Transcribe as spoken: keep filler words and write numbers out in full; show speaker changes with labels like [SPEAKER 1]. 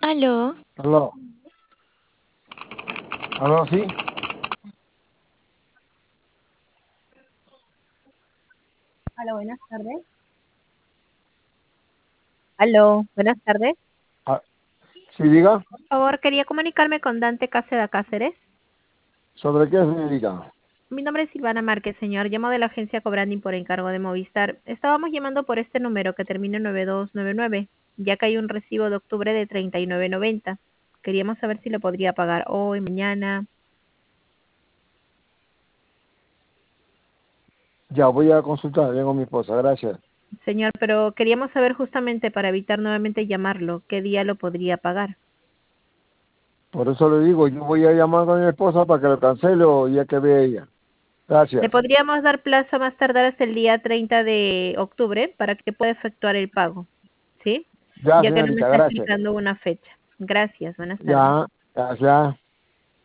[SPEAKER 1] Aló.
[SPEAKER 2] Aló, aló, sí.
[SPEAKER 3] Hola, buenas tardes. Aló, buenas tardes.
[SPEAKER 2] Ah, sí, diga.
[SPEAKER 3] Por favor, quería comunicarme con Dante Cáceda Cáceres.
[SPEAKER 2] ¿Sobre qué, señorita?
[SPEAKER 3] Mi nombre es Silvana Márquez, señor. Llamo de la agencia Cobranding por encargo de Movistar. Estábamos llamando por este número que termina en nueve dos nueve nueve, ya que hay un recibo de octubre de treinta y nueve noventa. Queríamos saber si lo podría pagar hoy, mañana.
[SPEAKER 2] Ya voy a consultar, vengo mi esposa, gracias.
[SPEAKER 3] Señor, pero queríamos saber justamente para evitar nuevamente llamarlo, qué día lo podría pagar.
[SPEAKER 2] Por eso le digo, yo voy a llamar a mi esposa para que lo cancele o ya que vea ella.
[SPEAKER 3] Le
[SPEAKER 2] Gracias.
[SPEAKER 3] podríamos dar plazo más tardar hasta el día treinta de octubre para que pueda efectuar el pago, ¿sí?
[SPEAKER 2] Ya,
[SPEAKER 3] Ya que no me
[SPEAKER 2] señorita,
[SPEAKER 3] está
[SPEAKER 2] gracias.
[SPEAKER 3] explicando una fecha. Gracias, buenas tardes.
[SPEAKER 2] Ya, gracias.